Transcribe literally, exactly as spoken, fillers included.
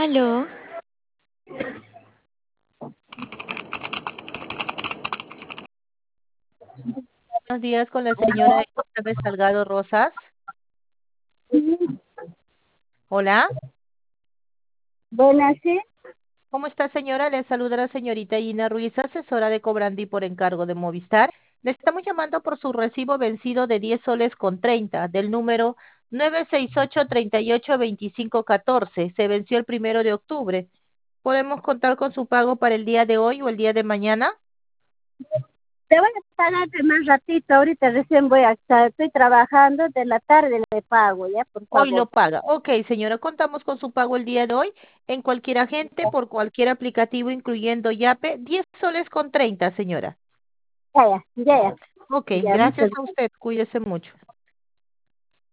Aló, Buenos días con la señora Elizabeth Salgado Rosas. Hola, Buenas, sí. ¿cómo está señora? Le saluda la señorita Gina Ruiz, asesora de Cobrandi por encargo de Movistar. Le estamos llamando por su recibo vencido de diez soles con treinta del número nueve seis ocho treinta y ocho veinticinco catorce. Se venció el primero de octubre. ¿Podemos contar con su pago para el día de hoy o el día de mañana? Te voy a pagar de más ratito, ahorita recién voy a estar, estoy trabajando, de la tarde le pago, ya, por Hoy favor. lo paga. Ok, señora, contamos con su pago el día de hoy en cualquier agente, por cualquier aplicativo, incluyendo Yape, diez soles con treinta, señora. Ya, ya, ya, Ok, ya, ya, muchas gracias a gracias. usted. Cuídese mucho.